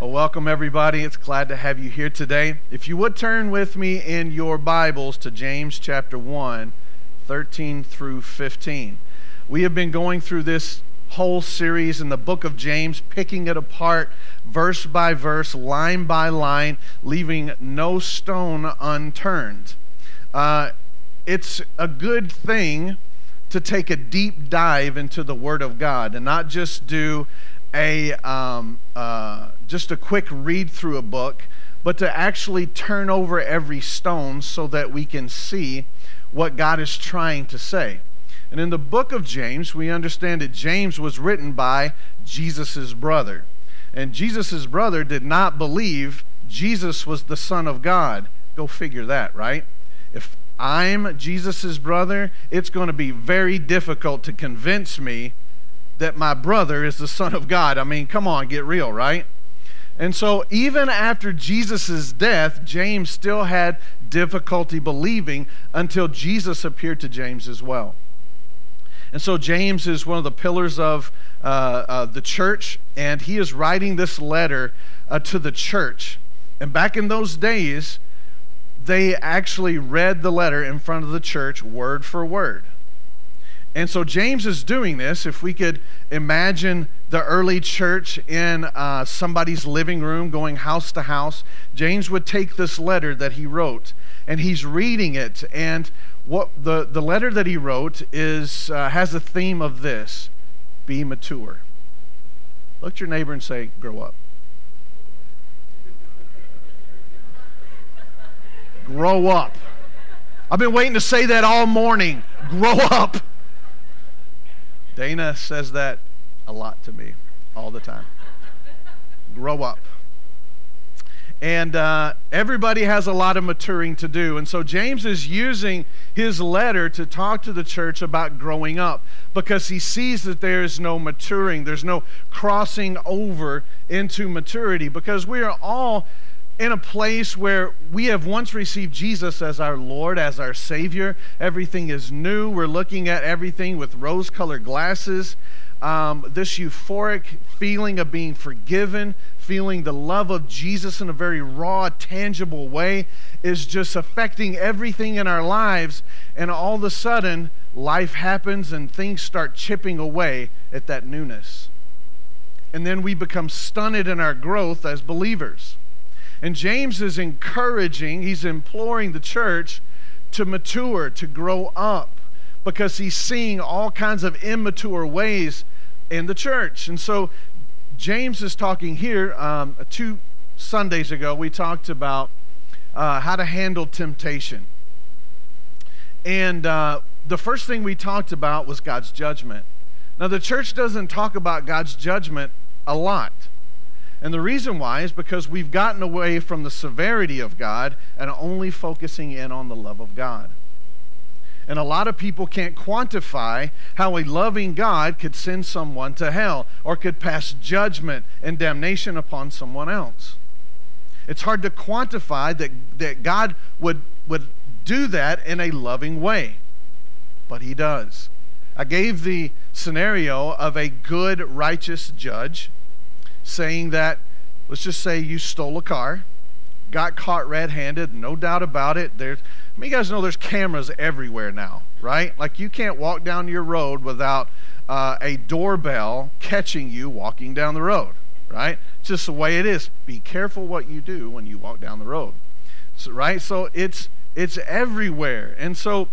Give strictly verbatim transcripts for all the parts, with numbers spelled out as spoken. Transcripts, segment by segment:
Well, welcome everybody. It's glad to have you here today. If you would turn with me in your Bibles to James chapter one, thirteen through fifteen. We have been going through this whole series in the book of James, picking it apart verse by verse, line by line, leaving no stone unturned. Uh, it's a good thing to take a deep dive into the Word of God and not just do a um, uh, just a quick read through a book, but to actually turn over every stone so that we can see what God is trying to say. And in the book of James, we understand that James was written by Jesus' brother. And Jesus' brother did not believe Jesus was the Son of God. Go figure that, right? If I'm Jesus' brother, it's going to be very difficult to convince me that my brother is the Son of God. I mean, come on, get real, right? And so even after Jesus' death, James still had difficulty believing until Jesus appeared to James as well. And so James is one of the pillars of uh, uh, the church, and he is writing this letter uh, to the church. And back in those days, they actually read the letter in front of the church word for word. And so James is doing this. If we could imagine the early church in uh, somebody's living room going house to house, James would take this letter that he wrote, and he's reading it. And what the, the letter that he wrote is uh, has a theme of this: be mature. Look at your neighbor and say, grow up. Grow up. I've been waiting to say that all morning. Grow up. Dana says that a lot to me all the time. Grow up. And uh, everybody has a lot of maturing to do. And so James is using his letter to talk to the church about growing up, because he sees that there is no maturing. There's no crossing over into maturity, because we are all in a place where we have once received Jesus as our Lord, as our Savior. Everything is new. We're looking at everything with rose-colored glasses. Um, this euphoric feeling of being forgiven, feeling the love of Jesus in a very raw, tangible way is just affecting everything in our lives. And all of a sudden, life happens and things start chipping away at that newness. And then we become stunted in our growth as believers. And James is encouraging, he's imploring the church to mature, to grow up, because he's seeing all kinds of immature ways in the church. And so James is talking here. Um, two Sundays ago, we talked about uh, how to handle temptation. And uh, the first thing we talked about was God's judgment. Now, the church doesn't talk about God's judgment a lot. And the reason why is because we've gotten away from the severity of God and only focusing in on the love of God. And a lot of people can't quantify how a loving God could send someone to hell or could pass judgment and damnation upon someone else. It's hard to quantify that, that God would, would do that in a loving way, but he does. I gave the scenario of a good, righteous judge saying that, let's just say you stole a car, got caught red-handed, no doubt about it. There's, I mean, you guys know there's cameras everywhere now, right? Like, you can't walk down your road without uh, a doorbell catching you walking down the road, right? It's just the way it is. Be careful what you do when you walk down the road, so, right? So it's it's everywhere. And so,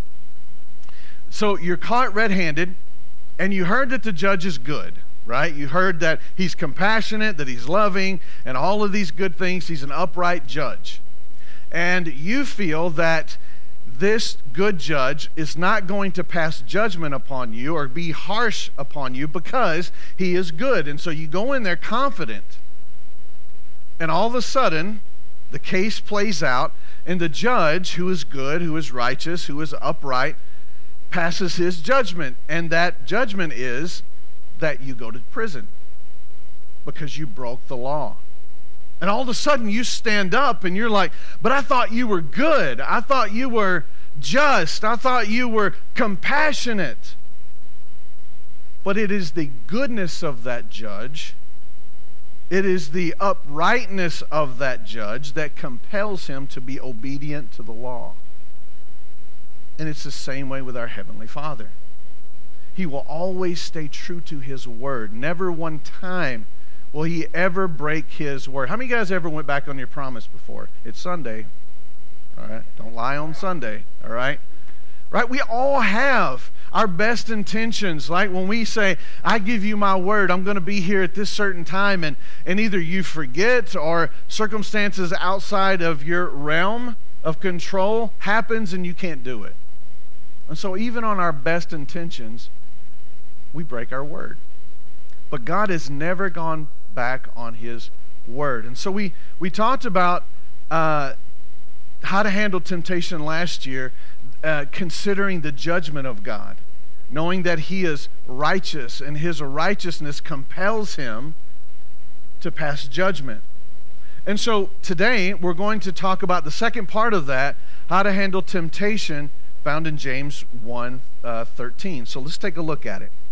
so you're caught red-handed, and you heard that the judge is good, right? You heard that he's compassionate, that he's loving, and all of these good things. He's an upright judge. And you feel that this good judge is not going to pass judgment upon you or be harsh upon you because he is good. And so you go in there confident. And all of a sudden, the case plays out, and the judge, who is good, who is righteous, who is upright, passes his judgment. And that judgment is that you go to prison because you broke the law. And all of a sudden you stand up and you're like, but I thought you were good. I thought you were just. I thought you were compassionate. But it is the goodness of that judge It is the uprightness of that judge that compels him to be obedient to the law. And it's the same way with our Heavenly Father. He will always stay true to His word. Never one time will He ever break His word. How many of you guys ever went back on your promise before? It's Sunday. All right? Don't lie on Sunday. All right? Right? We all have our best intentions. Like when we say, I give you my word, I'm going to be here at this certain time, and, and either you forget or circumstances outside of your realm of control happens and you can't do it. And so even on our best intentions, we break our word. But God has never gone back on His word. And so we, we talked about uh, how to handle temptation last year, uh, considering the judgment of God, knowing that He is righteous and His righteousness compels Him to pass judgment. And so today we're going to talk about the second part of that, how to handle temptation, found in James one thirteen. So let's take a look at it.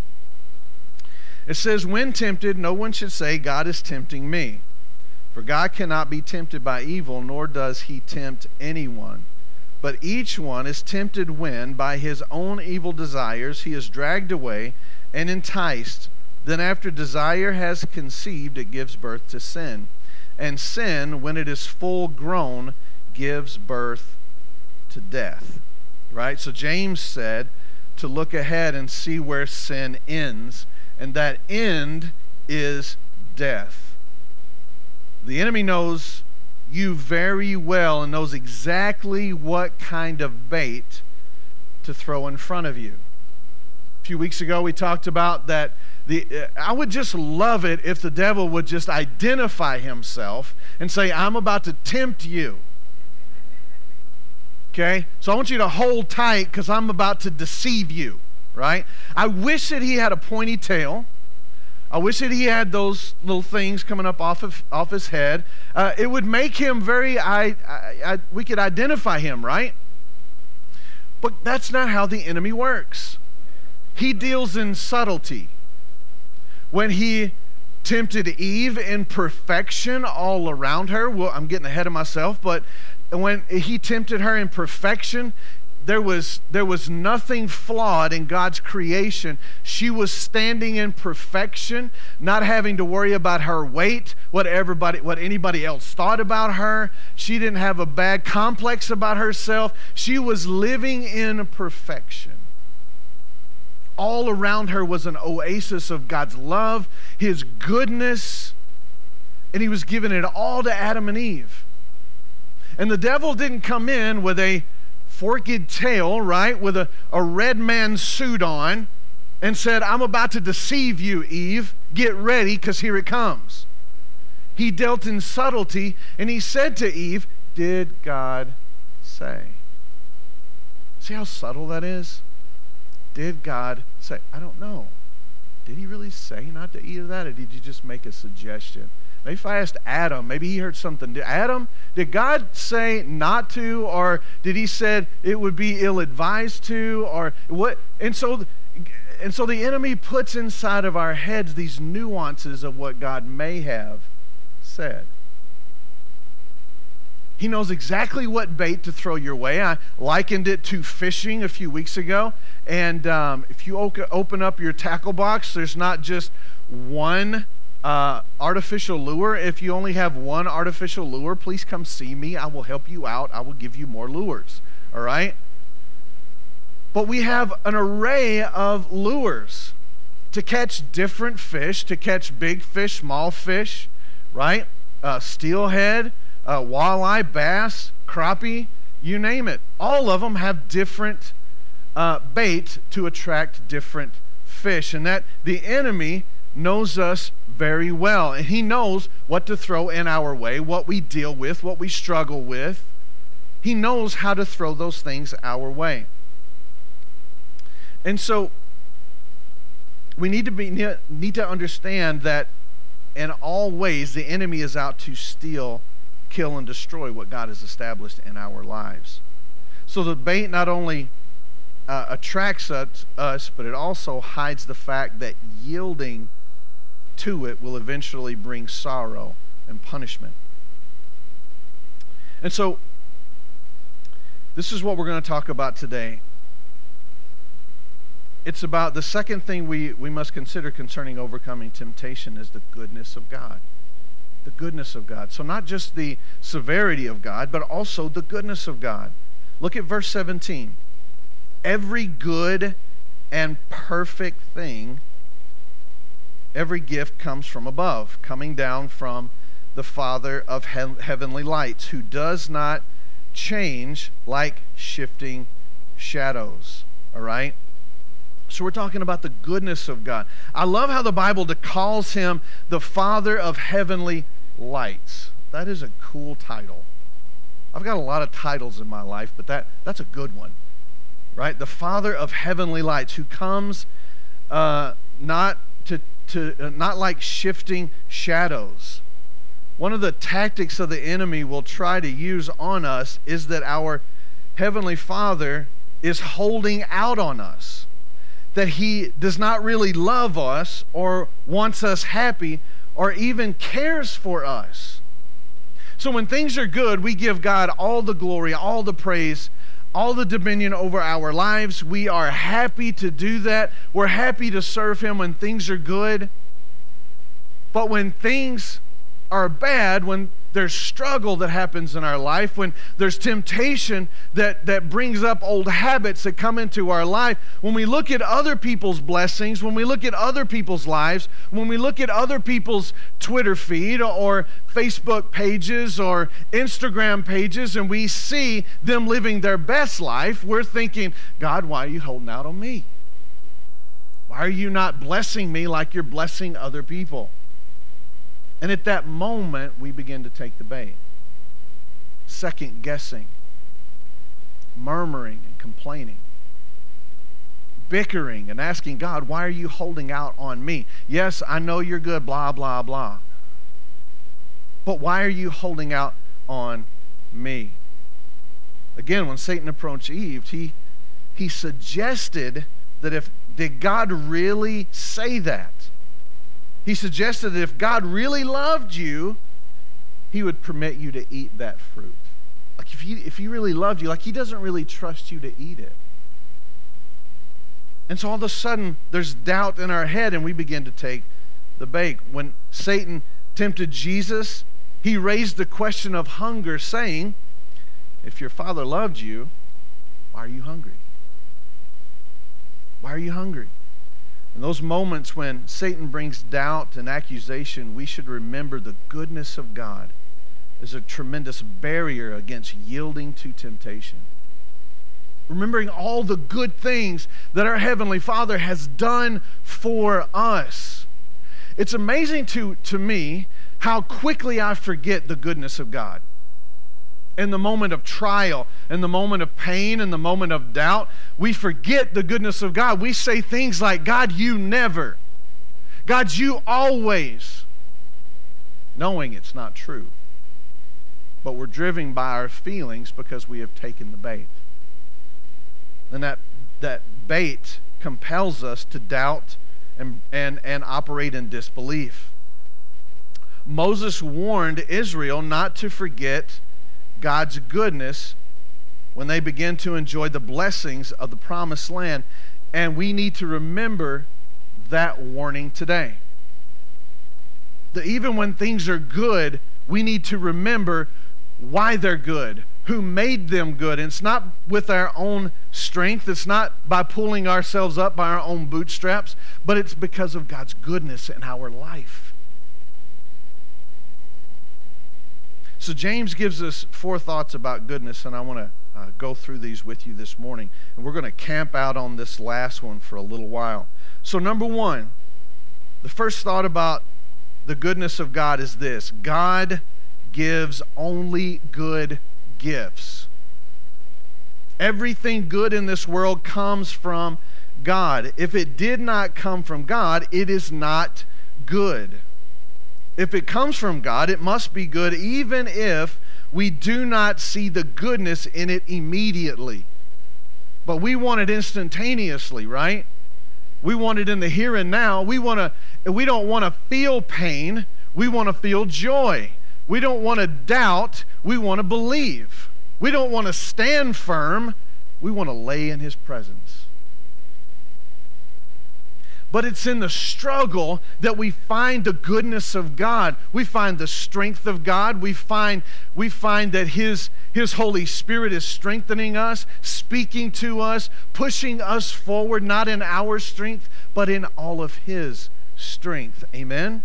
It says, when tempted, no one should say, God is tempting me. For God cannot be tempted by evil, nor does He tempt anyone. But each one is tempted when, by his own evil desires, he is dragged away and enticed. Then after desire has conceived, it gives birth to sin. And sin, when it is full grown, gives birth to death. Right? So James said to look ahead and see where sin ends. And that end is death. The enemy knows you very well and knows exactly what kind of bait to throw in front of you. A few weeks ago we talked about that the uh, I would just love it if the devil would just identify himself and say, I'm about to tempt you. Okay? So I want you to hold tight because I'm about to deceive you. Right? I wish that he had a pointy tail. I wish that he had those little things coming up off of off his head. Uh, it would make him very, I, I, I, we could identify him, right? But that's not how the enemy works. He deals in subtlety. When he tempted Eve in perfection all around her, well, I'm getting ahead of myself, but when he tempted her in perfection, There was, there was nothing flawed in God's creation. She was standing in perfection, not having to worry about her weight, what everybody, what anybody else thought about her. She didn't have a bad complex about herself. She was living in perfection. All around her was an oasis of God's love, His goodness, and He was giving it all to Adam and Eve. And the devil didn't come in with a forked tail, right, with a, a red man suit on, and said, I'm about to deceive you, Eve. Get ready, because here it comes. He dealt in subtlety, and he said to Eve, did God say? See how subtle that is? Did God say? I don't know. Did He really say not to eat of that, or did you just make a suggestion? Maybe if I asked Adam, maybe he heard something. Did Adam, did God say not to, or did He said it would be ill-advised to, or what? And so, and so the enemy puts inside of our heads these nuances of what God may have said. He knows exactly what bait to throw your way. I likened it to fishing a few weeks ago. And um, if you open up your tackle box, there's not just one Uh, artificial lure. If you only have one artificial lure, please come see me. I will help you out. I will give you more lures. All right? But we have an array of lures to catch different fish, to catch big fish, small fish, right? Uh, steelhead, uh, walleye, bass, crappie, you name it. All of them have different uh, bait to attract different fish. And that the enemy knows us very well, and he knows what to throw in our way, what we deal with, what we struggle with. He knows how to throw those things our way. And so we need to be need to understand that in all ways the enemy is out to steal, kill, and destroy what God has established in our lives. So the bait not only uh, attracts us, us, but it also hides the fact that yielding to it will eventually bring sorrow and punishment. And so, this is what we're going to talk about today. It's about the second thing we, we must consider concerning overcoming temptation is the goodness of God. The goodness of God. So not just the severity of God, but also the goodness of God. Look at verse seventeen. Every good and perfect thing, every gift comes from above, coming down from the Father of he- heavenly lights, who does not change like shifting shadows. All right? So we're talking about the goodness of God. I love how the Bible calls him the Father of heavenly lights. That is a cool title. I've got a lot of titles in my life, but that, that's a good one, right? The Father of heavenly lights, who comes uh, not to, to uh, not like shifting shadows. One of the tactics of the enemy will try to use on us is that our Heavenly Father is holding out on us. That he does not really love us or wants us happy or even cares for us. So when things are good, we give God all the glory, all the praise, all the dominion over our lives. We are happy to do that. We're happy to serve him when things are good. But when things are bad, when there's struggle that happens in our life, when there's temptation that, that brings up old habits that come into our life, when we look at other people's blessings, when we look at other people's lives, when we look at other people's Twitter feed or Facebook pages or Instagram pages, and we see them living their best life, we're thinking, God, why are you holding out on me? Why are you not blessing me like you're blessing other people? And at that moment, we begin to take the bait. Second guessing, murmuring and complaining, bickering and asking God, why are you holding out on me? Yes, I know you're good, blah, blah, blah. But why are you holding out on me? Again, when Satan approached Eve, he, he suggested that if, did God really say that? He suggested that if God really loved you, he would permit you to eat that fruit. Like if he, if he really loved you, like he doesn't really trust you to eat it. And so all of a sudden, there's doubt in our head and we begin to take the bait. When Satan tempted Jesus, he raised the question of hunger, saying, if your Father loved you, why are you hungry? Why are you hungry? In those moments when Satan brings doubt and accusation, we should remember the goodness of God as a tremendous barrier against yielding to temptation. Remembering all the good things that our Heavenly Father has done for us. It's amazing to, to me how quickly I forget the goodness of God. In the moment of trial, in the moment of pain, in the moment of doubt, we forget the goodness of God. We say things like, God, you never. God, you always. Knowing it's not true. But we're driven by our feelings because we have taken the bait. And that, that bait compels us to doubt and, and, and operate in disbelief. Moses warned Israel not to forget God's goodness when they begin to enjoy the blessings of the promised land. And we need to remember that warning today. That even when things are good, we need to remember why they're good, who made them good. And it's not with our own strength. It's not by pulling ourselves up by our own bootstraps, but it's because of God's goodness in our life. So James gives us four thoughts about goodness, and I want to uh, go through these with you this morning. And we're going to camp out on this last one for a little while. So number one, the first thought about the goodness of God is this: God gives only good gifts. Everything good in this world comes from God. If it did not come from God, it is not good. If it comes from God, it must be good, even if we do not see the goodness in it immediately. But we want it instantaneously, right? We want it in the here and now. We want to, we don't want to feel pain. We want to feel joy. We don't want to doubt. We want to believe. We don't want to stand firm. We want to lay in his presence. But it's in the struggle that we find the goodness of God. We find the strength of God. We find, we find that his, his Holy Spirit is strengthening us, speaking to us, pushing us forward, not in our strength, but in all of his strength. Amen?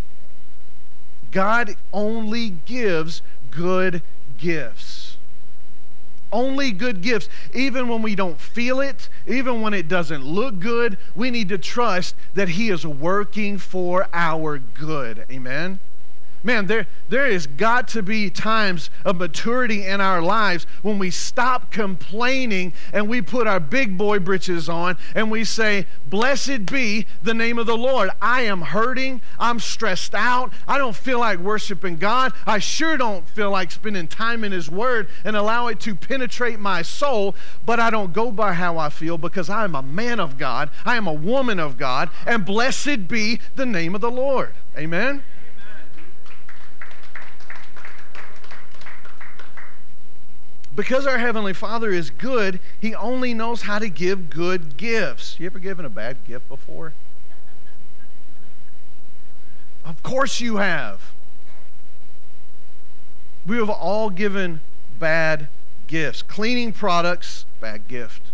God only gives good gifts. Only good gifts. Even when we don't feel it, even when it doesn't look good, we need to trust that he is working for our good. Amen? Man, there, there has got to be times of maturity in our lives when we stop complaining and we put our big boy britches on and we say, blessed be the name of the Lord. I am hurting. I'm stressed out. I don't feel like worshiping God. I sure don't feel like spending time in his word and allow it to penetrate my soul, but I don't go by how I feel because I am a man of God. I am a woman of God, and blessed be the name of the Lord. Amen? Because our Heavenly Father is good, he only knows how to give good gifts. You ever given a bad gift before? Of course you have. We have all given bad gifts. Cleaning products, bad gift.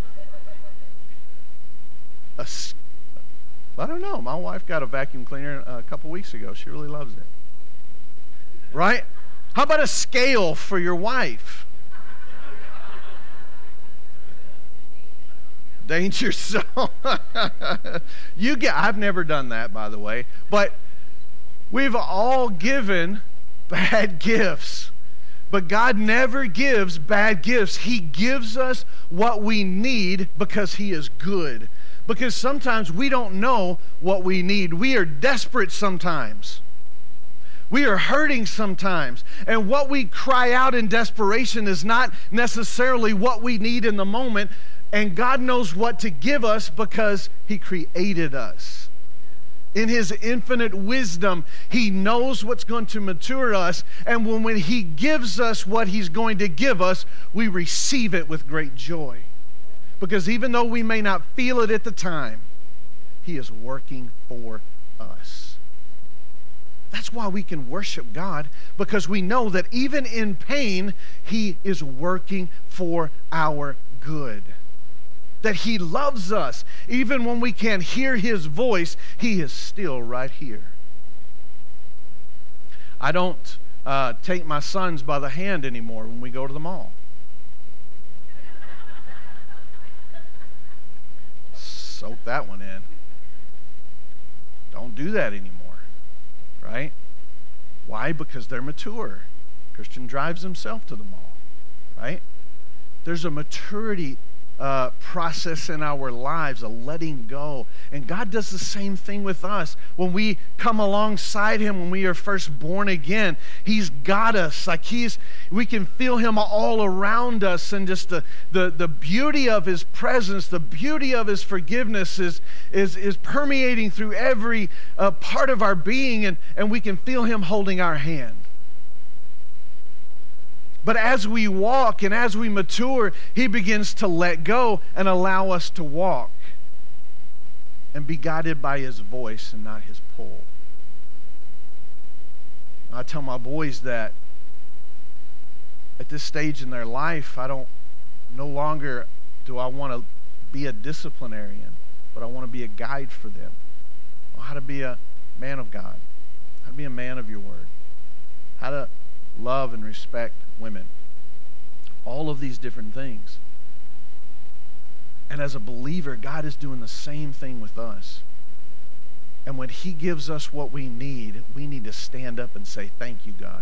A, I don't know. My wife got a vacuum cleaner a couple weeks ago. She really loves it. Right? How about a scale for your wife? Danger zone. You get, I've never done that, by the way, but we've all given bad gifts. But God never gives bad gifts. He gives us what we need because he is good. Because sometimes we don't know what we need. We are desperate sometimes. We are hurting sometimes. And what we cry out in desperation is not necessarily what we need in the moment. And God knows what to give us because he created us. In his infinite wisdom, he knows what's going to mature us. And when, when he gives us what he's going to give us, we receive it with great joy. Because even though we may not feel it at the time, he is working for us. That's why we can worship God, because we know that even in pain, he is working for our good. That he loves us. Even when we can't hear his voice, he is still right here. I don't uh, take my sons by the hand anymore when we go to the mall. Soak that one in. Don't do that anymore, right? Why? Because they're mature. Christian drives himself to the mall, right? There's a maturity Uh, process in our lives, a letting go. And God does the same thing with us. When we come alongside him, when we are first born again, he's got us. Like he's, we can feel him all around us, and just the, the, the beauty of his presence, the beauty of his forgiveness is, is, is permeating through every uh, part of our being, and, and we can feel him holding our hand. But as we walk and as we mature, he begins to let go and allow us to walk and be guided by his voice and not his pull. I tell my boys that at this stage in their life, I don't, no longer do I want to be a disciplinarian, but I want to be a guide for them. How to be a man of God, how to be a man of your word, how to love and respect women. All of these different things. And as a believer, God is doing the same thing with us. And when he gives us what we need, we need to stand up and say, thank you, God.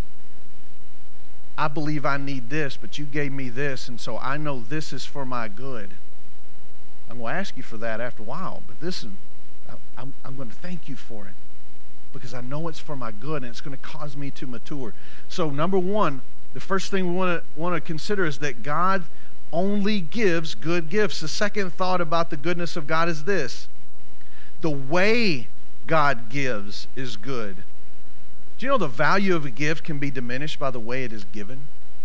I believe I need this, but you gave me this, and so I know this is for my good. I'm going to ask you for that after a while, but this is, I'm, I'm going to thank you for it, because I know it's for my good and it's going to cause me to mature. So number one, the first thing we want to want to consider is that God only gives good gifts. The second thought about the goodness of God is this: the way God gives is good. Do you know the value of a gift can be diminished by the way it is given?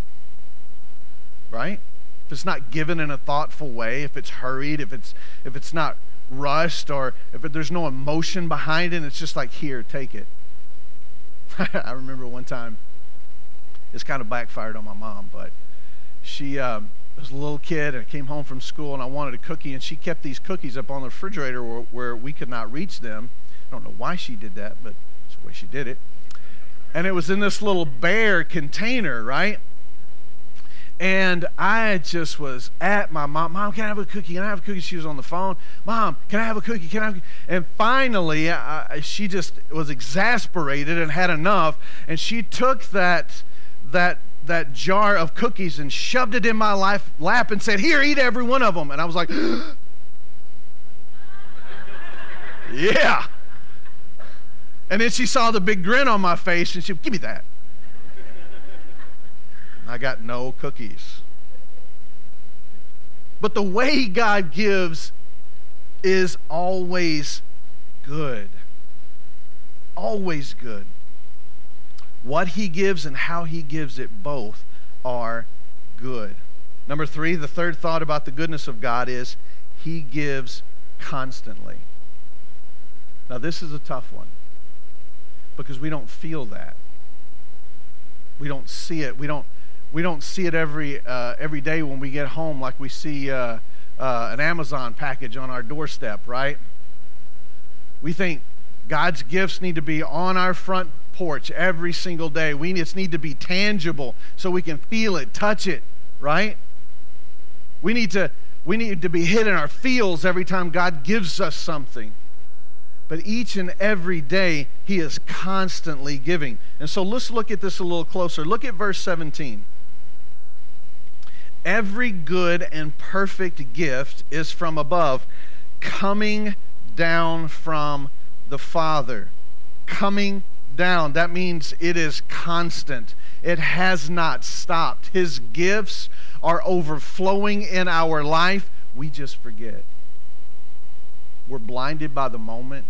Right? If it's not given in a thoughtful way, if it's hurried, if it's if it's not rushed, or if it, there's no emotion behind it, and it's just like, here, take it. I remember one time, it's kind of backfired on my mom, but she um, was a little kid, and I came home from school, and I wanted a cookie, and she kept these cookies up on the refrigerator where, where we could not reach them. I don't know why she did that, but it's the way she did it. And it was in this little bear container, right? And I just was at my mom. Mom, can I have a cookie? Can I have a cookie? She was on the phone. Mom, can I have a cookie? Can I have a cookie? And finally, I, she just was exasperated and had enough. And she took that that that jar of cookies and shoved it in my life, lap and said, here, eat every one of them. And I was like, yeah. And then she saw the big grin on my face, and she said, give me that. I got no cookies. But the way God gives is always good. Always good. What he gives and how he gives it both are good. Number three, the third thought about the goodness of God is he gives constantly. Now this is a tough one because we don't feel that. We don't see it. We don't We don't see it every uh, every day when we get home, like we see uh, uh, an Amazon package on our doorstep, right? We think God's gifts need to be on our front porch every single day. We just need to be tangible so we can feel it, touch it, right? We need to we need to be hit in our feels every time God gives us something. But each and every day, he is constantly giving. And so let's look at this a little closer. Look at verse seventeen. Every good and perfect gift is from above, coming down from the Father. Coming down. That means it is constant. It has not stopped. His gifts are overflowing in our life. We just forget. We're blinded by the moment.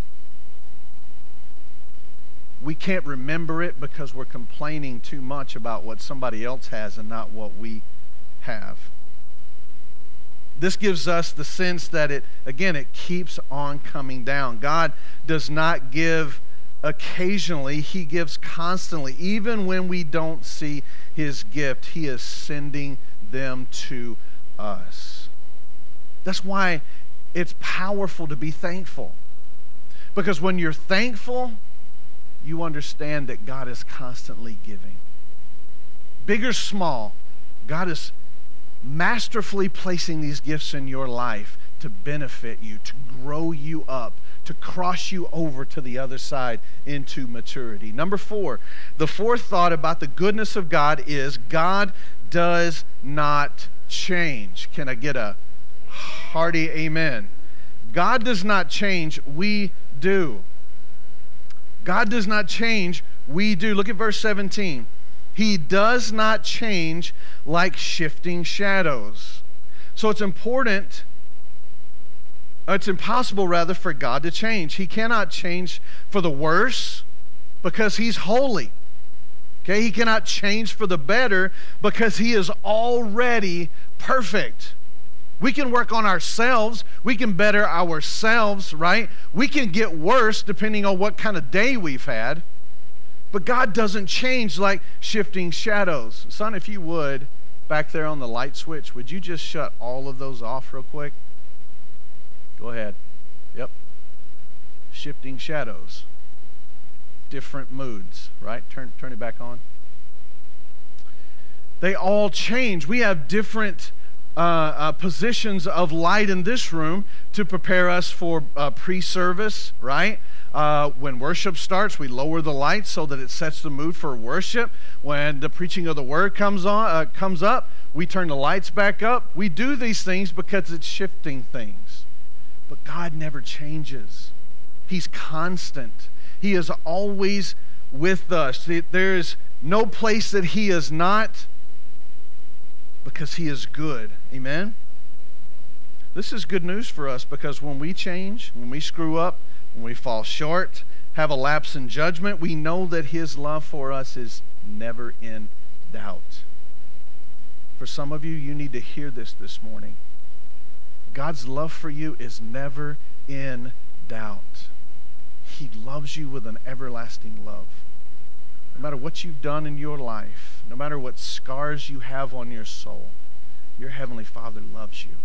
We can't remember it because we're complaining too much about what somebody else has and not what we have. This gives us the sense that it, again, it keeps on coming down. God does not give occasionally, he gives constantly. Even when we don't see his gift, he is sending them to us. That's why it's powerful to be thankful. Because when you're thankful, you understand that God is constantly giving. Big or small, God is masterfully placing these gifts in your life to benefit you, to grow you up, to cross you over to the other side into maturity. Number four, the fourth thought about the goodness of God is God does not change. Can I get a hearty amen? God does not change, we do. God does not change, we do. Look at verse seventeen. He does not change like shifting shadows. So it's important, it's impossible rather for God to change. He cannot change for the worse because he's holy. Okay, he cannot change for the better because he is already perfect. We can work on ourselves. We can better ourselves, right? We can get worse depending on what kind of day we've had. But God doesn't change like shifting shadows. Son, if you would, back there on the light switch, would you just shut all of those off real quick? Go ahead. Yep. Shifting shadows. Different moods, right? Turn, turn it back on. They all change. We have different Uh, uh, positions of light in this room to prepare us for uh, pre-service, right? Uh, when worship starts, we lower the lights so that it sets the mood for worship. When the preaching of the word comes on, uh, comes up, we turn the lights back up. We do these things because it's shifting things. But God never changes. He's constant. He is always with us. There is no place that he is not. because he is good. Amen? This is good news for us because when we change, when we screw up, when we fall short, have a lapse in judgment, we know that his love for us is never in doubt. For some of you, you need to hear this this morning. God's love for you is never in doubt. He loves you with an everlasting love. No matter what you've done in your life, no matter what scars you have on your soul, your Heavenly Father loves you.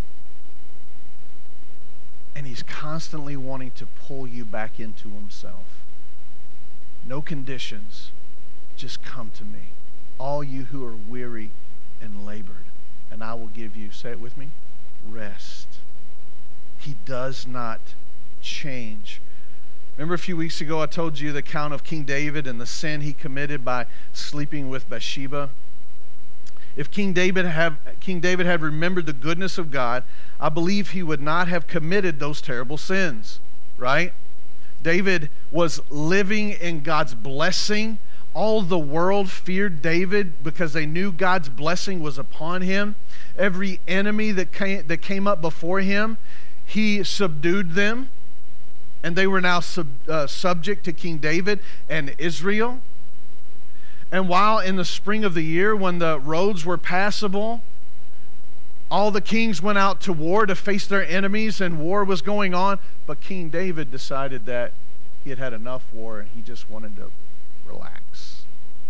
And he's constantly wanting to pull you back into himself. No conditions. Just come to me. All you who are weary and labored, and I will give you, say it with me, rest. He does not change. Remember a few weeks ago I told you the account of King David and the sin he committed by sleeping with Bathsheba? If King David have King David had remembered the goodness of God, I believe he would not have committed those terrible sins, right? David was living in God's blessing. All the world feared David because they knew God's blessing was upon him. Every enemy that came, that came up before him, he subdued them. And they were now sub, uh, subject to King David and Israel. And while in the spring of the year, when the roads were passable, all the kings went out to war to face their enemies, and war was going on. But King David decided that he had had enough war, and he just wanted to relax.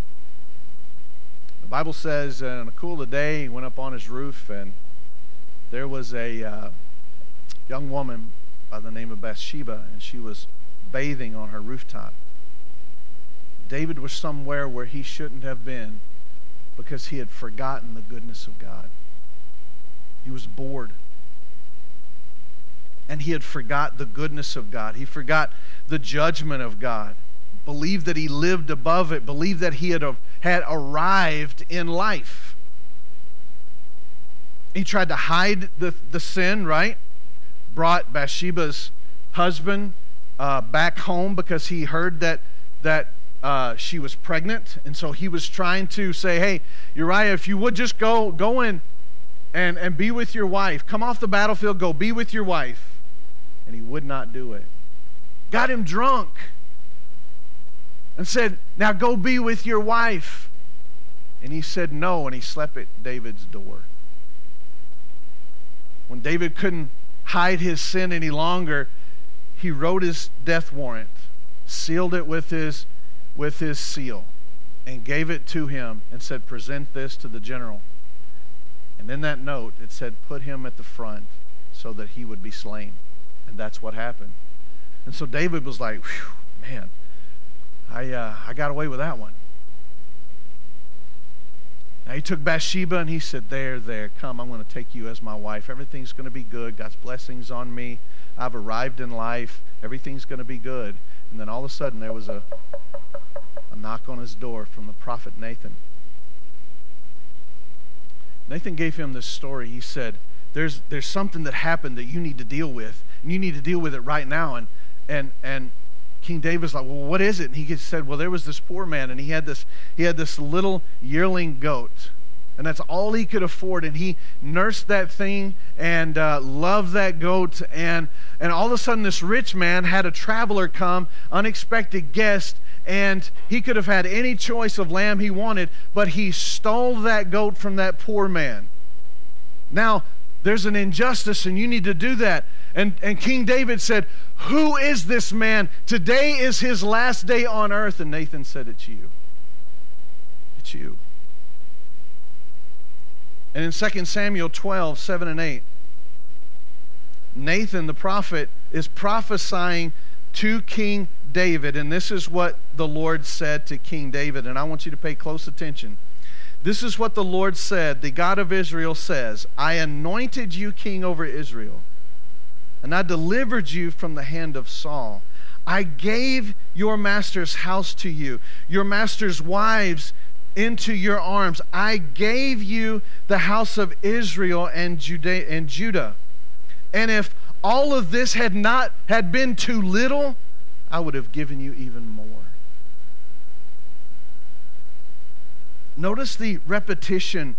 The Bible says, uh, on a cool day, he went up on his roof, and there was a uh, young woman by the name of Bathsheba, and she was bathing on her rooftop. David was somewhere where he shouldn't have been because he had forgotten the goodness of God. He was bored. And he had forgot the goodness of God. He forgot the judgment of God. Believed that he lived above it. Believed that he had, had arrived in life. He tried to hide the, the sin, right? Brought Bathsheba's husband uh, back home because he heard that that uh, she was pregnant, and so he was trying to say, "Hey, Uriah, if you would just go go in and and be with your wife. Come off the battlefield, go be with your wife." And he would not do it. Got him drunk and said, "Now go be with your wife." And he said no, and he slept at David's door. When David couldn't hide his sin any longer, he wrote his death warrant, sealed it with his with his seal, and gave it to him and said, "Present this to the general." And in that note it said, "Put him at the front so that he would be slain." And that's what happened. And so David was like, "Whew, man, I uh, I got away with that one." Now he took Bathsheba and he said, there, there, come, I'm going to take you as my wife. Everything's going to be good. God's blessings on me. I've arrived in life. Everything's going to be good. And then all of a sudden there was a, a knock on his door from the prophet Nathan. Nathan gave him this story. He said, there's there's something that happened that you need to deal with. And you need to deal with it right now. And and and King David's like, well, what is it? And he said, well, there was this poor man, and he had this he had this little yearling goat, and that's all he could afford. And he nursed that thing and uh, loved that goat. And and all of a sudden, this rich man had a traveler come, unexpected guest, and he could have had any choice of lamb he wanted, but he stole that goat from that poor man. Now, there's an injustice, and you need to do that. And, and King David said, who is this man? Today is his last day on earth. And Nathan said, it's you. It's you. And in Second Samuel twelve, seven and eight, Nathan the prophet is prophesying to King David. And this is what the Lord said to King David. And I want you to pay close attention. This is what the Lord said. The God of Israel says, I anointed you king over Israel, and I delivered you from the hand of Saul. I gave your master's house to you, your master's wives into your arms. I gave you the house of Israel and Judah. And Judah. And if all of this had not had been too little, I would have given you even more. Notice the repetition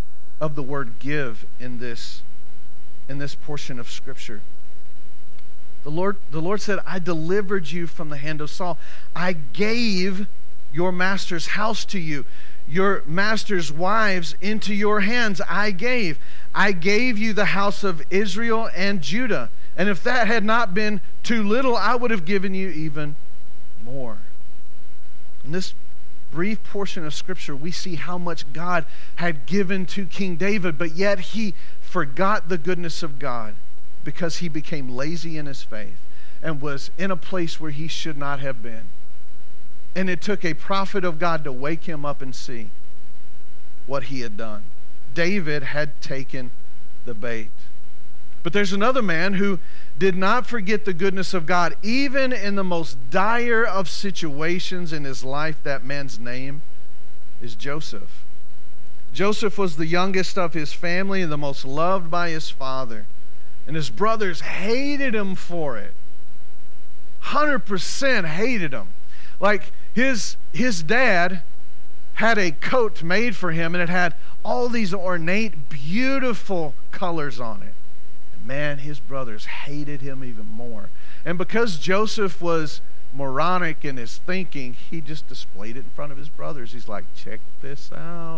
of the word give in this, in this portion of Scripture. The Lord, the Lord said, I delivered you from the hand of Saul. I gave your master's house to you, your master's wives into your hands I gave. I gave you the house of Israel and Judah. And if that had not been too little, I would have given you even more. In this brief portion of Scripture, we see how much God had given to King David, but yet he forgot the goodness of God because he became lazy in his faith and was in a place where he should not have been. And it took a prophet of God to wake him up and see what he had done. David had taken the bait. But there's another man who did not forget the goodness of God, even in the most dire of situations in his life. That man's name is Joseph. Joseph was the youngest of his family and the most loved by his father. And his brothers hated him for it. one hundred percent hated him. Like his, his dad had a coat made for him, and it had all these ornate, beautiful colors on it. And man, his brothers hated him even more. And because Joseph was moronic in his thinking, he just displayed it in front of his brothers. He's like, check this out.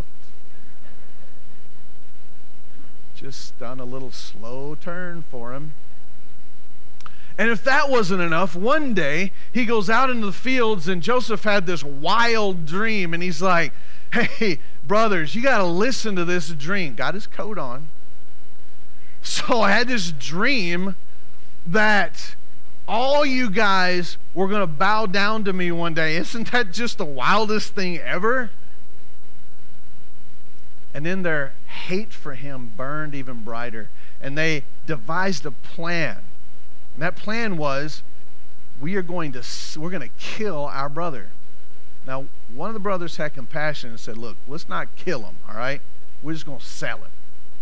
Just done a little slow turn for him. And if that wasn't enough, one day he goes out into the fields, and Joseph had this wild dream, and he's like, hey, brothers, you got to listen to this dream. Got his coat on. So I had this dream that all you guys were going to bow down to me one day. Isn't that just the wildest thing ever? And then their hate for him burned even brighter. And they devised a plan. And that plan was, we are going to we're going to kill our brother. Now, one of the brothers had compassion and said, look, let's not kill him, all right? We're just going to sell him.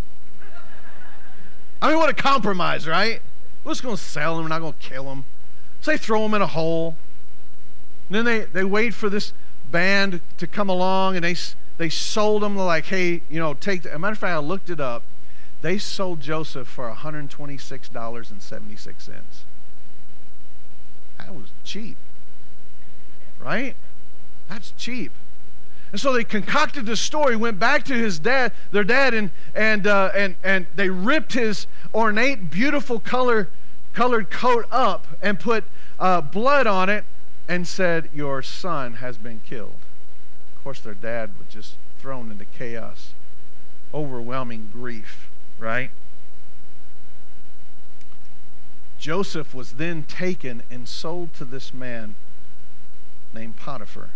I mean, what a compromise, right? We're just going to sell him. We're not going to kill him. So they throw him in a hole. And then they, they wait for this band to come along, and they they sold him like, hey, you know, take the, as a matter of fact, I looked it up. They sold Joseph for one hundred twenty-six dollars and seventy-six cents. That was cheap, right? That's cheap. And so they concocted this story, went back to his dad, their dad, and and uh, and and they ripped his ornate, beautiful color colored coat up and put uh, blood on it, and said, "Your son has been killed." Of course, their dad was just thrown into chaos, overwhelming grief. Right? Joseph was then taken and sold to this man named Potiphar.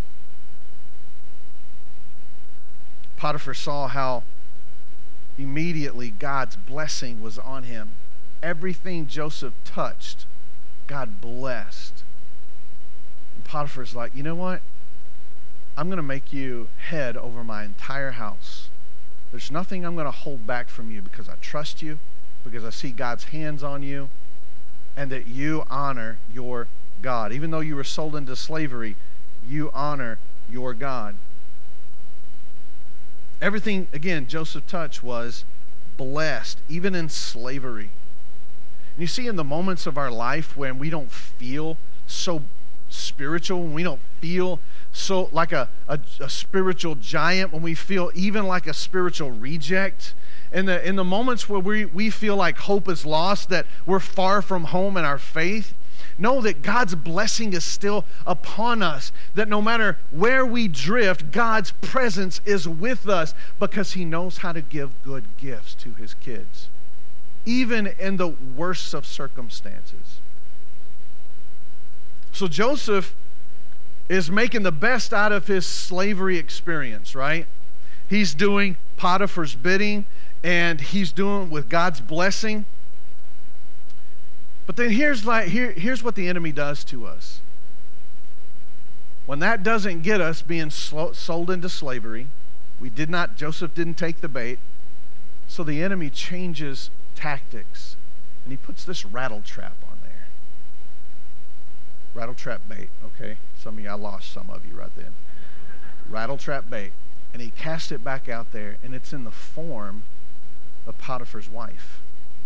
Potiphar saw how immediately God's blessing was on him. Everything Joseph touched, God blessed. And Potiphar's like, you know what? I'm going to make you head over my entire house. There's nothing I'm going to hold back from you because I trust you, because I see God's hands on you, and that you honor your God. Even though you were sold into slavery, you honor your God. Everything, again, Joseph touched was blessed, even in slavery. And you see, in the moments of our life when we don't feel so spiritual, when we don't feel so like a, a, a spiritual giant, when we feel even like a spiritual reject, in the in the moments where we, we feel like hope is lost, that we're far from home in our faith, know that God's blessing is still upon us, that no matter where we drift, God's presence is with us because he knows how to give good gifts to his kids, even in the worst of circumstances. So Joseph is making the best out of his slavery experience, right? He's doing Potiphar's bidding, and he's doing with God's blessing. But then here's like here, here's what the enemy does to us. When that doesn't get us being slo- sold into slavery, we did not, Joseph didn't take the bait, so the enemy changes tactics, and he puts this rattle trap on there. Rattle trap bait, okay? Some of you, I lost some of you right then. Rattle trap bait. And he cast it back out there, and it's in the form of Potiphar's wife.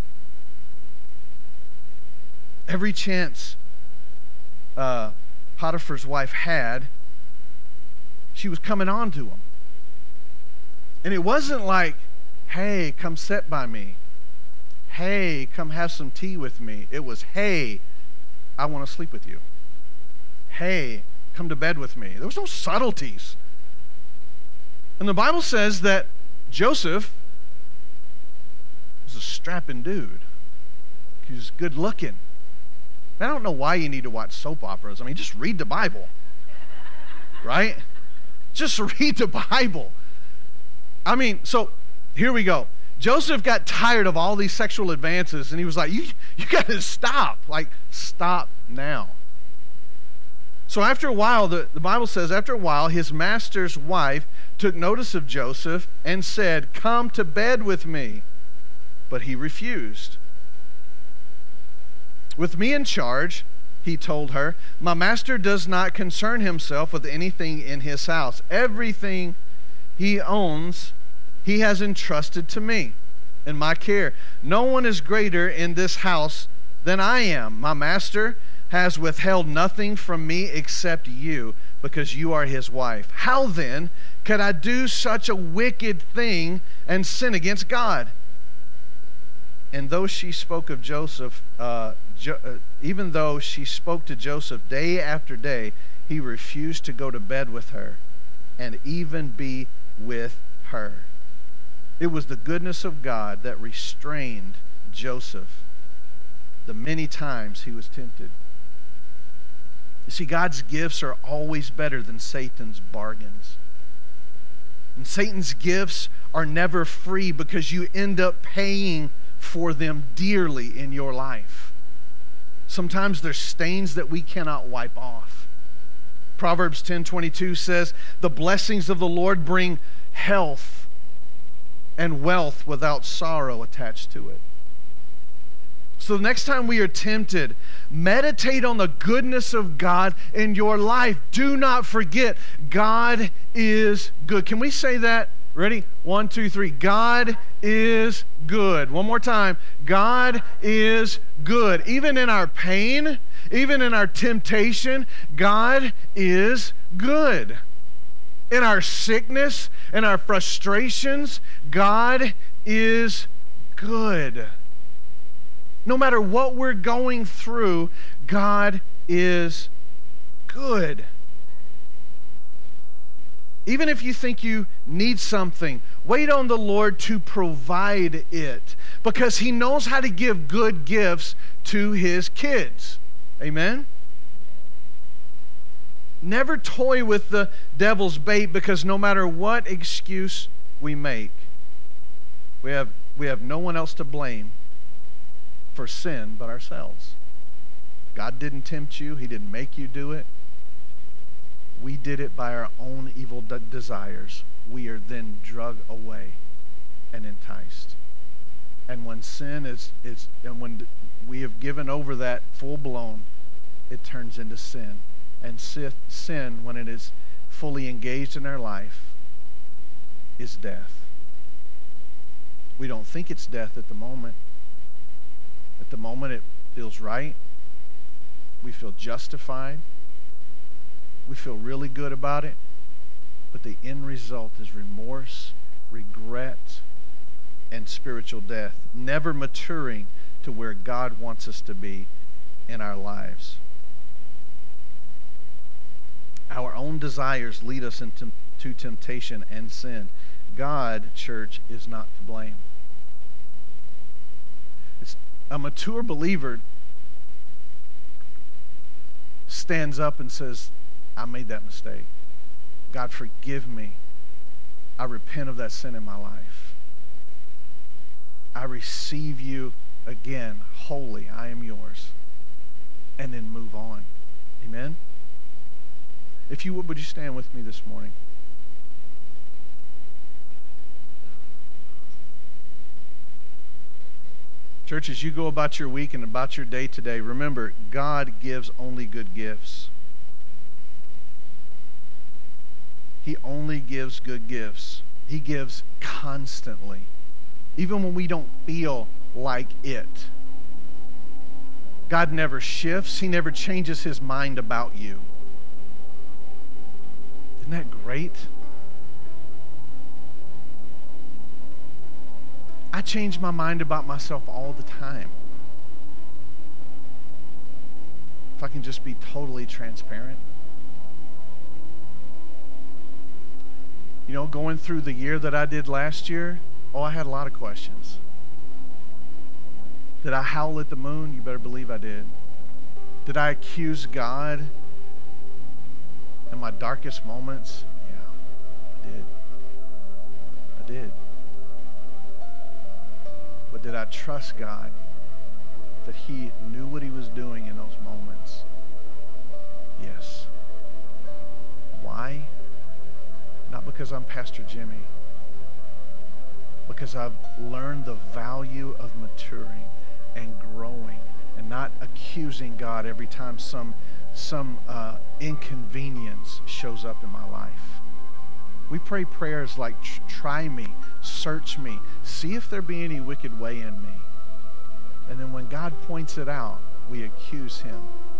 Every chance uh, Potiphar's wife had, she was coming on to him. And it wasn't like, hey, come sit by me. Hey, come have some tea with me. It was, hey, I want to sleep with you. Hey, come to bed with me. There was no subtleties. And the Bible says that Joseph was a strapping dude. He was good looking. I don't know why you need to watch soap operas. I mean, just read the Bible. Right? Just read the Bible. I mean, so here we go. Joseph got tired of all these sexual advances, and he was like, you, you got to stop. Like, stop now. So after a while, the, the Bible says, after a while, his master's wife took notice of Joseph and said, come to bed with me. But he refused. With me in charge, he told her, my master does not concern himself with anything in his house. Everything he owns, he has entrusted to me in my care. No one is greater in this house than I am. My master has withheld nothing from me except you, because you are his wife. How then could I do such a wicked thing and sin against God? And though she spoke of Joseph, uh, jo- uh, even though she spoke to Joseph day after day, he refused to go to bed with her and even be with her. It was the goodness of God that restrained Joseph the many times he was tempted. You see, God's gifts are always better than Satan's bargains. And Satan's gifts are never free, because you end up paying for them dearly in your life. Sometimes there's stains that we cannot wipe off. Proverbs ten twenty-two says, the blessings of the Lord bring health and wealth without sorrow attached to it. So the next time we are tempted, meditate on the goodness of God in your life. Do not forget, God is good. Can we say that? Ready? One, two, three. God is good. One more time. God is good. Even in our pain, even in our temptation, God is good. In our sickness, in our frustrations, God is good. No matter what we're going through, God is good. Even if you think you need something, wait on the Lord to provide it, because he knows how to give good gifts to his kids. Amen? Never toy with the devil's bait, because no matter what excuse we make, we have, we have no one else to blame for sin but ourselves. God didn't tempt you. He didn't make you do it. We did it by our own evil de- desires. We are then drug away and enticed. And when sin is, is and when we have given over that full blown, it turns into sin. And sin, when it is fully engaged in our life, is death. We don't think it's death at the moment. At the moment it feels right. We feel justified. We feel really good about it. But the end result is remorse, regret, and spiritual death, never maturing to where God wants us to be in our lives. Our own desires lead us into to temptation and sin. God, church, is not to blame. It's a mature believer stands up and says, I made that mistake. God, forgive me. I repent of that sin in my life. I receive you again, wholly. I am yours. And then move on. Amen? If you would, would you stand with me this morning? Church, as you go about your week and about your day today, remember, God gives only good gifts. He only gives good gifts. He gives constantly. even when we don't feel like it. God never shifts. He never changes his mind about you. Isn't that great? I change my mind about myself all the time. If I can just be totally transparent. You know, going through the year that I did last year, oh, I had a lot of questions. Did I howl at the moon? You better believe I did. Did I accuse God in my darkest moments? Yeah, I did. I did. But did I trust God that he knew what he was doing in those moments? Yes. Why? Not because I'm Pastor Jimmy. Because I've learned the value of maturing and growing and not accusing God every time some, some uh, inconvenience shows up in my life. We pray prayers like, try me, search me, see if there be any wicked way in me. And then when God points it out, we accuse him.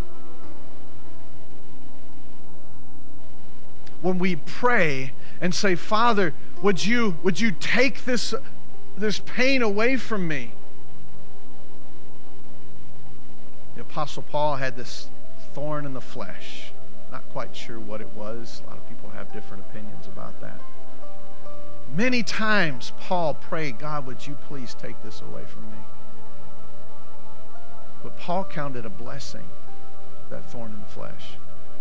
When we pray and say, Father, would you, would you take this, this pain away from me? The Apostle Paul had this thorn in the flesh. Not quite sure what it was. A lot of people have different opinions about that. Many times Paul prayed, God, would you please take this away from me? But Paul counted a blessing, that thorn in the flesh.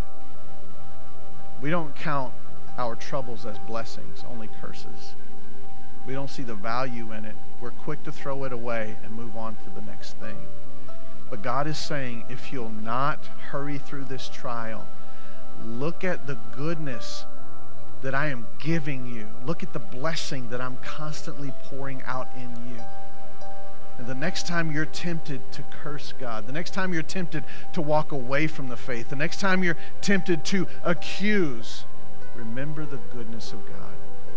We don't count our troubles as blessings, only curses. We don't see the value in it. We're quick to throw it away and move on to the next thing. But God is saying, if you'll not hurry through this trial, look at the goodness that I am giving you. Look at the blessing that I'm constantly pouring out in you. And the next time you're tempted to curse God, the next time you're tempted to walk away from the faith, the next time you're tempted to accuse, remember the goodness of God.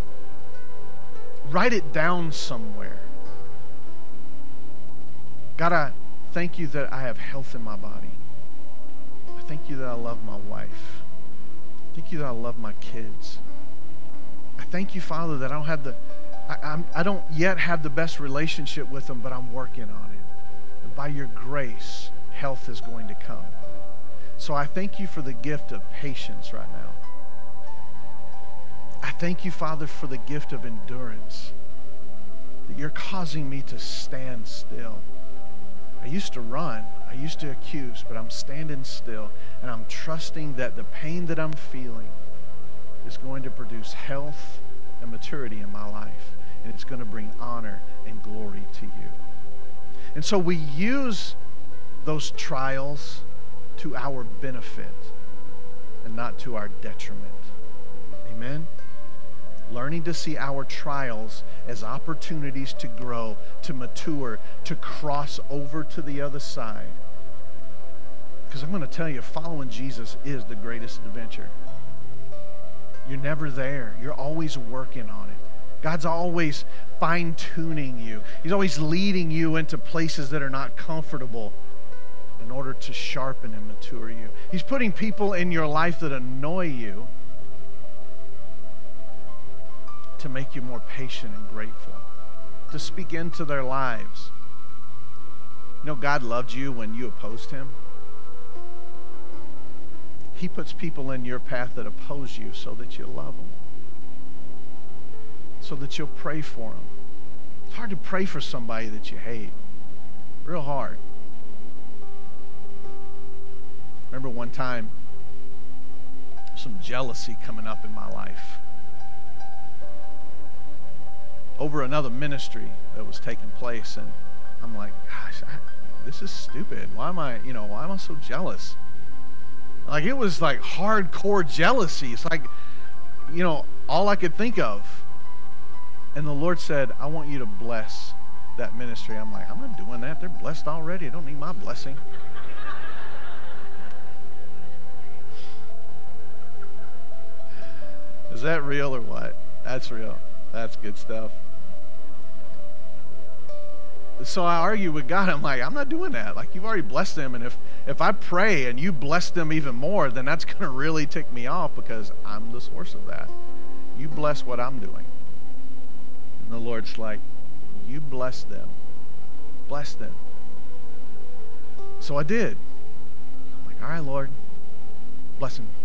Write it down somewhere. God, I thank you that I have health in my body. I thank you that I love my wife. I thank you that I love my kids. I thank you, Father, that I don't have the I, I'm, I don't yet have the best relationship with them, but I'm working on it. And by your grace, health is going to come. So I thank you for the gift of patience right now. I thank you, Father, for the gift of endurance, that you're causing me to stand still. I used to run, I used to accuse, but I'm standing still, and I'm trusting that the pain that I'm feeling is going to produce health and maturity in my life, and it's going to bring honor and glory to you. And so we use those trials to our benefit and not to our detriment. Amen? Learning to see our trials as opportunities to grow, to mature, to cross over to the other side. Because I'm going to tell you, following Jesus is the greatest adventure. You're never there. You're always working on it. God's always fine-tuning you. He's always leading you into places that are not comfortable in order to sharpen and mature you. He's putting people in your life that annoy you to make you more patient and grateful, to speak into their lives. You know, God loved you when you opposed him. He puts people in your path that oppose you so that you love them, so that you'll pray for them. It's hard to pray for somebody that you hate. Real hard. Remember one time, some jealousy coming up in my life over another ministry that was taking place, and I'm like, gosh, I, this is stupid. Why am I, you know, why am I so jealous? Like, it was like hardcore jealousy. It's like, you know, all I could think of. And the Lord said, I want you to bless that ministry. I'm like, I'm not doing that. They're blessed already. I don't need my blessing. Is that real or what? That's real. That's good stuff. so I argue with God. I'm like, I'm not doing that. Like, you've already blessed them, and if if I pray and you bless them even more, then that's going to really tick me off because I'm the source of that. You bless what I'm doing. And the Lord's like, you bless them. Bless them. So I did. I'm like, all right, Lord, bless him.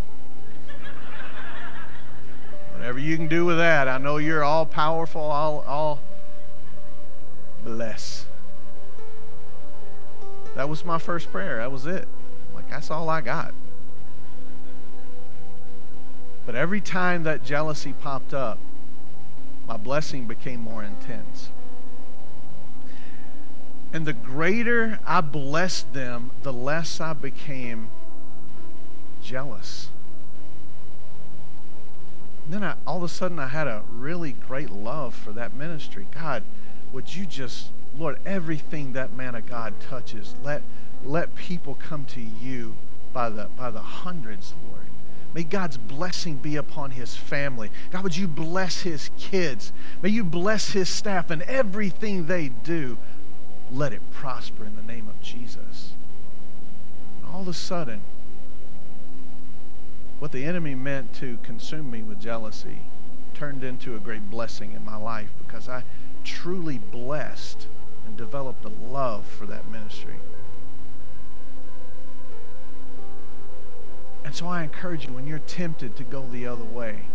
Whatever you can do with that. I know you're all powerful, all, all bless. That was my first prayer. That was it. I'm like, that's all I got. But every time that jealousy popped up, my blessing became more intense. And the greater I blessed them, the less I became jealous. And then I, all of a sudden I had a really great love for that ministry. God, would you just, Lord, everything that man of God touches, let, let people come to you by the, by the hundreds, Lord. May God's blessing be upon his family. God, would you bless his kids? May you bless his staff and everything they do. Let it prosper in the name of Jesus. And all of a sudden, what the enemy meant to consume me with jealousy turned into a great blessing in my life because I truly blessed and developed a love for that ministry. And so I encourage you, when you're tempted to go the other way,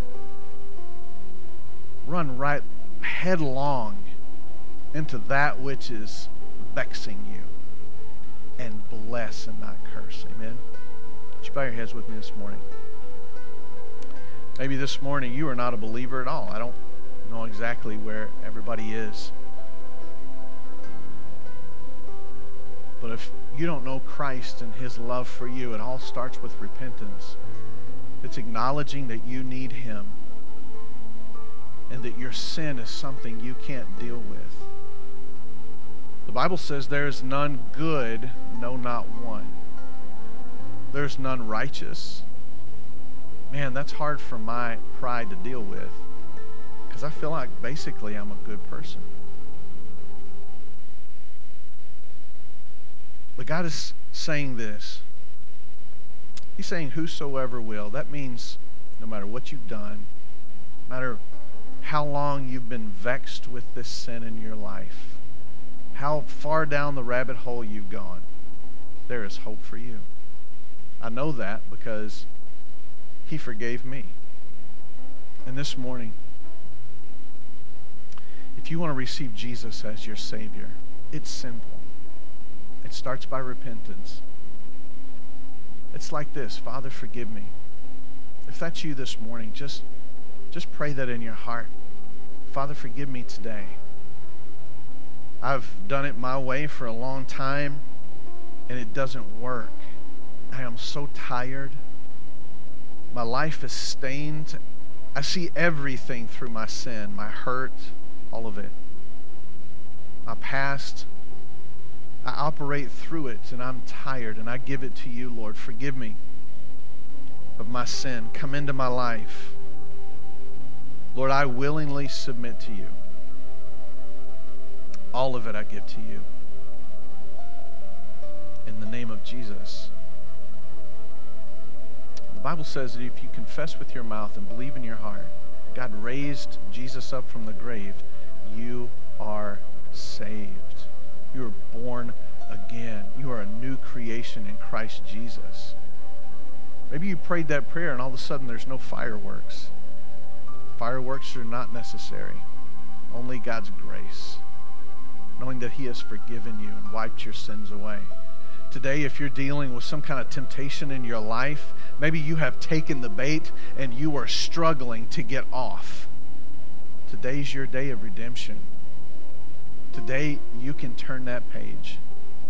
run right headlong into that which is vexing you and bless and not curse. Amen? Would you bow your heads with me this morning? Maybe this morning you are not a believer at all. I don't know exactly where everybody is. But if you don't know Christ and his love for you, it all starts with repentance. It's acknowledging that you need him and that your sin is something you can't deal with. The Bible says there is none good, no, not one. There's none righteous. Man, that's hard for my pride to deal with because I feel like basically I'm a good person. But God is saying this. He's saying whosoever will. That means no matter what you've done, no matter how long you've been vexed with this sin in your life, how far down the rabbit hole you've gone, there is hope for you. I know that because he forgave me. And this morning, if you want to receive Jesus as your Savior, it's simple. It starts by repentance. It's like this: Father, forgive me. If that's you this morning, just, just pray that in your heart. Father, forgive me today. I've done it my way for a long time, and it doesn't work. I am so tired. My life is stained. I see everything through my sin, my hurt, all of it. My past, I operate through it, and I'm tired, and I give it to you, Lord. Forgive me of my sin. Come into my life. Lord, I willingly submit to you. All of it I give to you. In the name of Jesus. The Bible says that if you confess with your mouth and believe in your heart, God raised Jesus up from the grave, you are saved. You are born again. You are a new creation in Christ Jesus. Maybe you prayed that prayer and all of a sudden there's no fireworks. Fireworks are not necessary. Only God's grace. Knowing that he has forgiven you and wiped your sins away. Today, if you're dealing with some kind of temptation in your life, maybe you have taken the bait and you are struggling to get off. Today's your day of redemption. Today, you can turn that page.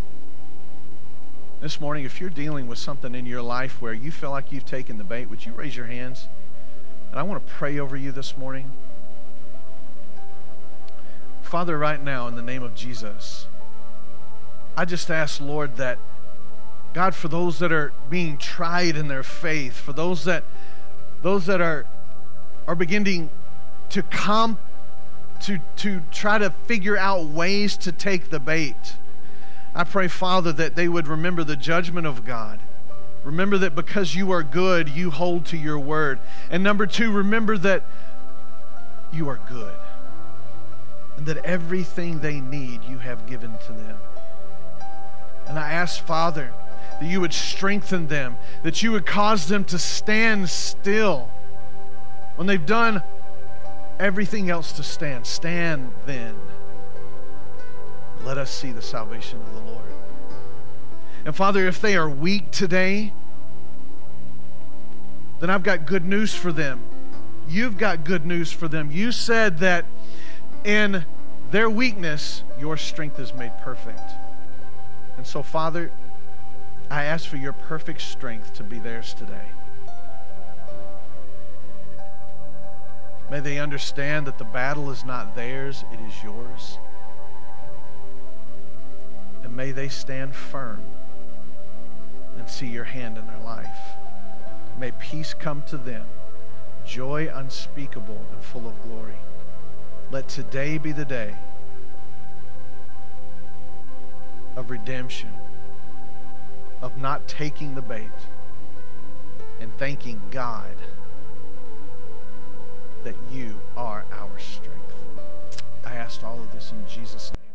This morning, if you're dealing with something in your life where you feel like you've taken the bait, would you raise your hands? And I want to pray over you this morning. Father, right now, in the name of Jesus, I just ask, Lord, that, God, for those that are being tried in their faith, for those that those that are, are beginning to com- to, to try to figure out ways to take the bait. I pray, Father, that they would remember the judgment of God. Remember that because you are good, you hold to your word. And number two, remember that you are good and that everything they need you have given to them. And I ask, Father, that you would strengthen them, that you would cause them to stand still when they've done everything else to stand. Stand then. Let us see the salvation of the Lord. And Father, if they are weak today, then I've got good news for them. You've got good news for them. You said that in their weakness, your strength is made perfect. And so, Father, I ask for your perfect strength to be theirs today. May they understand that the battle is not theirs, it is yours. And may they stand firm and see your hand in their life. May peace come to them, joy unspeakable and full of glory. Let today be the day of redemption, of not taking the bait, and thanking God that you are our strength. I asked all of this in Jesus' name.